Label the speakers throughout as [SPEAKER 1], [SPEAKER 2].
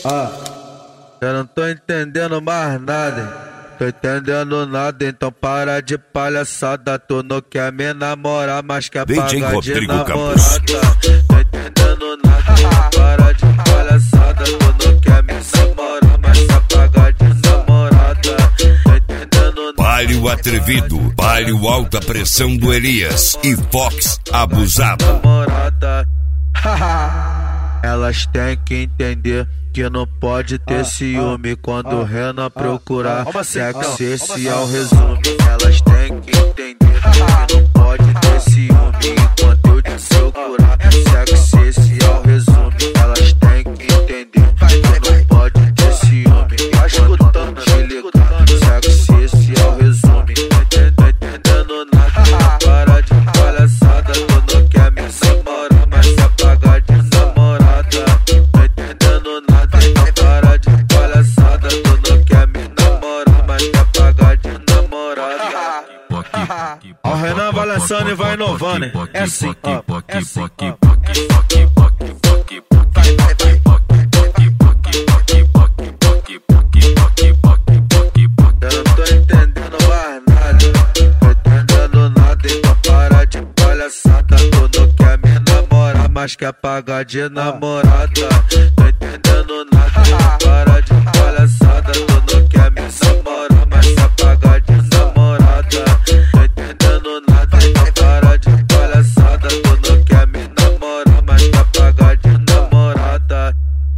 [SPEAKER 1] Eu não tô entendendo mais nada, hein? Tô entendendo nada, então para de palhaçada. Tu não quer me namorar, mas quer pagar de namorada. Tô entendendo nada, então para de palhaçada. Tu não quer me namorar, mas quer pagar de namorada. Tô entendendo nada.
[SPEAKER 2] Palio atrevido, palio alta pressão do Elias e Fox abusado.
[SPEAKER 1] Namorada. Elas têm que entender que não pode ter ciúme quando o Renan procurar sexo, esse é o resumo. Elas têm que entender que não pode ter ciúme enquanto eu te procurar sexo, esse é o resumo. Elas têm que entender que não pode ter ciúme enquanto eu te ligar sexo, esse é o resumo. Entendendo nada, para de palhaçada. Tu não quer me namorar, mas quer pagar de namorada. Entendendo nada, então para de palhaçada. Tu não quer me namorar, mas quer pagar de namorada. Ó, o Renan vai lançando e vai inovando, hein? É assim, ó, é assim, ó. Eu não tô entendendo mais nada, tô entendendo nada, então para de palhaçada. Tu não quer me namorar, mas quer pagar de namorada. Tô entendendo nada, então para de palhaçada. Tu não quer me namorar, mas quer pagar de namorada. Tô entendendo nada, então para de palhaçada. Tu não quer me namorar, mas quer pagar de namorada.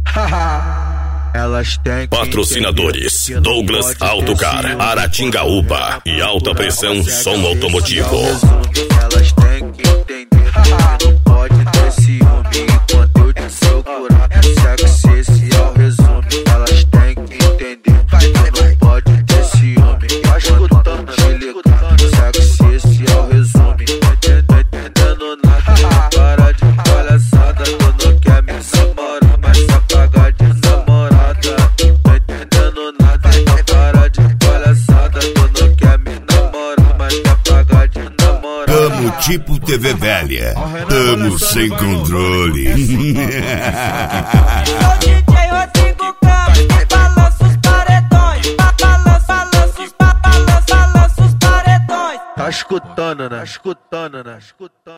[SPEAKER 1] Elas têm que
[SPEAKER 2] Patrocinadores: Douglas Autocar, Aratingaúba e Alta Pressão Som Automotivo.
[SPEAKER 1] Elas têm que entender que não pode ter ciúme enquanto eu te procurar sexo, esse é o resumo. Elas têm que entender que não pode ter ciúme enquanto te ligar sexo, esse é o resumo. Entendendo nada, para de palhaçada. Tu não quer me namorar, mas quer pagar de namorada. Entendendo nada, então para de palhaçada. Tu não quer me namorar, mas quer pagar de namorada.
[SPEAKER 2] Tamo tipo TV velha, tamo sem controle.
[SPEAKER 3] Sou DJ Rodrigo Campos que balança os paredões. Balança os paredões.
[SPEAKER 1] Tá escutando, né? Escutando, né? Escutando.